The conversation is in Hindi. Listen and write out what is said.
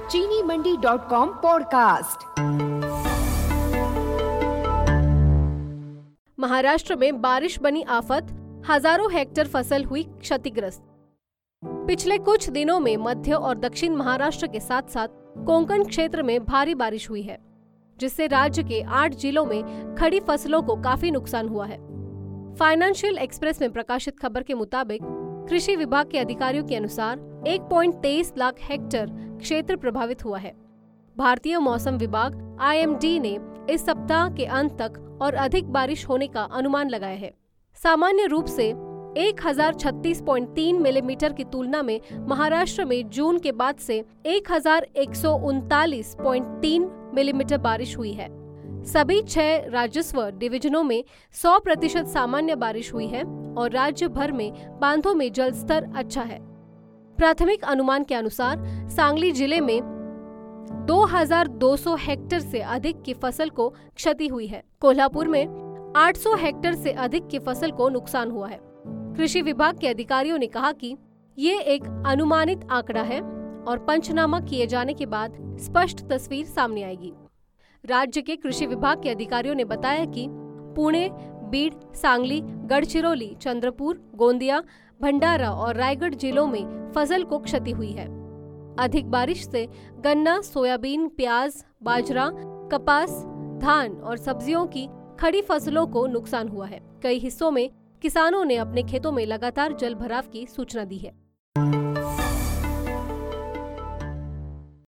चीनीमंडी.com पॉडकास्ट। महाराष्ट्र में बारिश बनी आफत, हजारों हेक्टेयर फसल हुई क्षतिग्रस्त। पिछले कुछ दिनों में मध्य और दक्षिण महाराष्ट्र के साथ साथ कोंकण क्षेत्र में भारी बारिश हुई है, जिससे राज्य के 8 जिलों में खड़ी फसलों को काफी नुकसान हुआ है। फाइनेंशियल एक्सप्रेस में प्रकाशित खबर के मुताबिक कृषि विभाग के अधिकारियों के अनुसार 1.23 लाख हेक्टेयर क्षेत्र प्रभावित हुआ है। भारतीय मौसम विभाग IMD ने इस सप्ताह के अंत तक और अधिक बारिश होने का अनुमान लगाया है। सामान्य रूप से 1036.3 मिलीमीटर की तुलना में महाराष्ट्र में जून के बाद से 1139.3 मिलीमीटर बारिश हुई है। सभी 6 राजस्व डिवीजनों में 100% सामान्य बारिश हुई है और राज्य भर में बांधों में जल स्तर अच्छा है। प्राथमिक अनुमान के अनुसार सांगली जिले में 2200 हेक्टेयर से अधिक की फसल को क्षति हुई है। कोल्हापुर में 800 हेक्टेयर से अधिक की फसल को नुकसान हुआ है। कृषि विभाग के अधिकारियों ने कहा कि ये एक अनुमानित आंकड़ा है और पंचनामा किए जाने के बाद स्पष्ट तस्वीर सामने आएगी। राज्य के कृषि विभाग के अधिकारियों ने बताया कि पुणे, बीड, सांगली, गढ़चिरौली, चंद्रपुर, गोंदिया, भंडारा और रायगढ़ जिलों में फसल को क्षति हुई है। अधिक बारिश से गन्ना, सोयाबीन, प्याज, बाजरा, कपास, धान और सब्जियों की खड़ी फसलों को नुकसान हुआ है। कई हिस्सों में किसानों ने अपने खेतों में लगातार जल भराव की सूचना दी है।